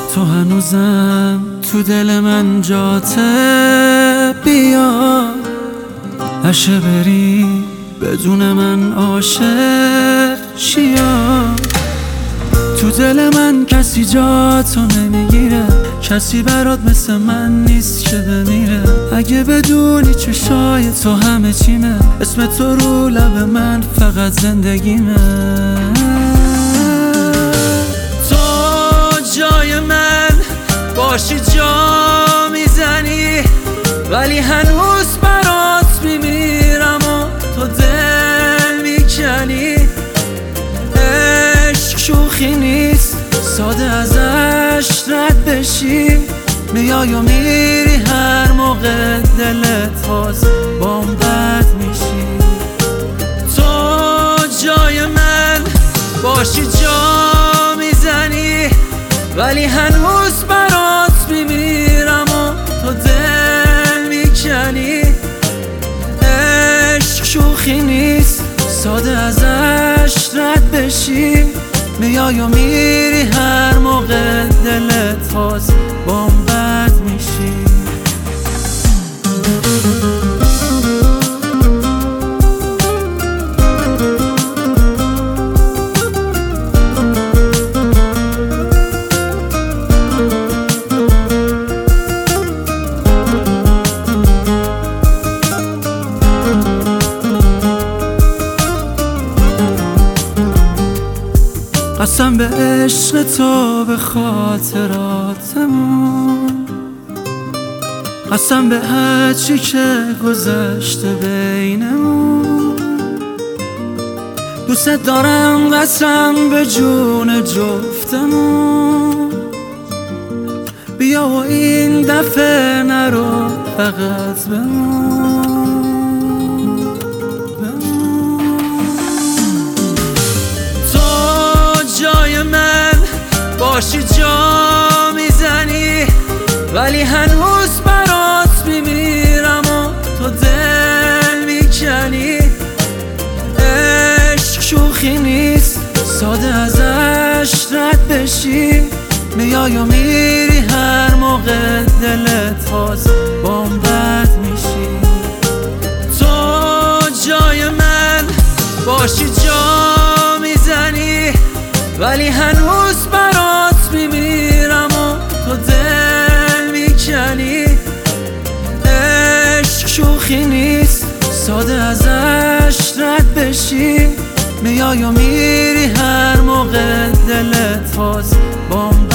تو هنوزم تو دل من جاته، بیا نشه بری بدون من عاشق شیا. تو دل من کسی جاتو نمیگیره، کسی برات مثل من نیست که بمیره. اگه بدونی چشای تو همه چیمه، اسم تو رو لب من فقط زندگیمه. تو جای من باشی جا میزنی، ولی هنوز برات میمیرم و تو دل میکنی. عشق شوخی نیست، ساده ازش رد بشی. میای و میری هر موقع دلت خواست بام بد میشی. تو جای من باشی جا میزنی، ولی هنوز برات میمیرم و تو دل میکنی. عشق شوخی نیست، ساده ازش رد بشی. میای و میری هر موقع دلت خواست بام بد میشی. قسم به عشق تو، به خاطراتمون، قسم به هرچی که گذشته بینمون. دوست دارم قسم به جون جفتمون. بیا و این دفعه نرو فقط بمون. باشی جا میزنی، ولی هنوز برات میمیرم و تو دل میکنی. عشق شوخی نیست، ساده ازش رد بشی. میای و میری هر موقع دلت خواست بام بد میشی. تو جای من باشی جا میزنی، ولی هنوز برات میمیرم و تو دل میکنی. عشق شوخی نیست، ساده ازش رد بشی. میای و میری هر موقع دلت خواست بام